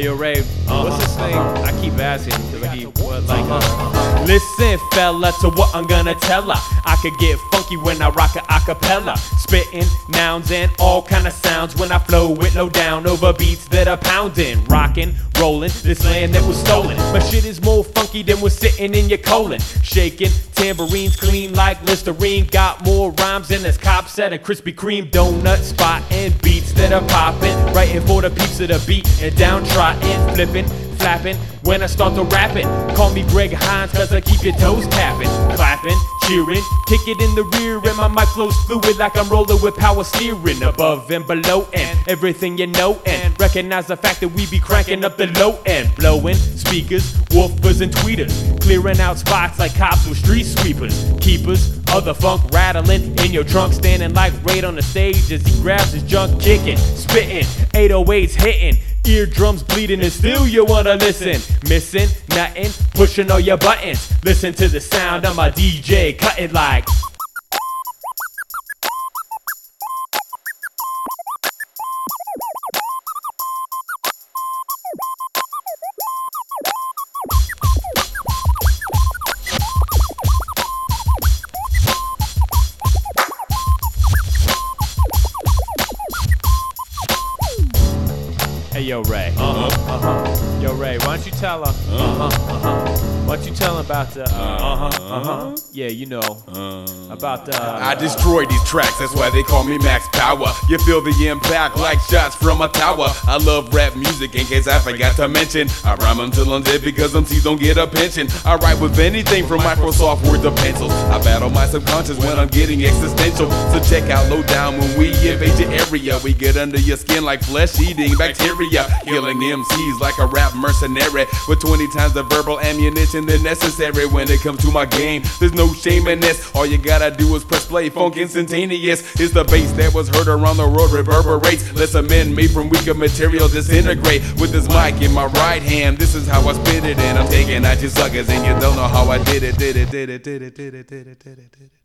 Hey yo, Ray, what's this thing? I keep asking because I keep listen, fella, to what I'm gonna tell her. I could get funky when I rock a acapella, spitting nouns and all kind of sounds when I flow with low down over beats that are pounding, rocking, rolling. This land that was stolen. My shit is more funky than what's sitting in your colon. Shaking tambourines clean like Listerine. Got more rhymes than this cops at a Krispy Kreme donut spot, and beats that are popping, writing for the peeps of the beat and downtrodden, flipping, flapping when I start to rapping. Call me Greg Hines cause I keep your toes tapping, clapping, cheering, kick it in the rear, and my mic flows fluid like I'm rolling with power steering. Above and below and everything you know, and recognize the fact that we be cranking up the low end, blowing speakers, woofers and tweeters, clearing out spots like cops with street sweepers, keepers of the funk rattling in your trunk, standing like Raid on the stage as he grabs his junk, kicking, spitting, 808s hitting, eardrums bleeding, and still you wanna listen. Missing nothing, pushing all your buttons. Listen to the sound of my DJ, cut it like. Hey yo, Ray. Yo, Ray, why don't you tell her? Why don't you tell him about the yeah, you know, about the I destroy these tracks, that's why they call me Max Power. You feel the impact like shots from a tower. I love rap music, in case I forgot to mention. I rhyme until I'm dead because MCs don't get a pension. I write with anything from Microsoft Word to pencils. I battle my subconscious when I'm getting existential. So check out Low Down when we invade your area. We get under your skin like flesh-eating bacteria, killing MCs like a rap mercenary with 20 times the verbal ammunition than necessary. When it comes to my game, there's no shame in this. All you gotta do is press play, funk instantaneous. It's the bass that was heard around the world reverberates. Let's amend made from weaker material disintegrate. With this mic in my right hand, this is how I spit it, and I'm taking out your suckers, and you don't know how I did it.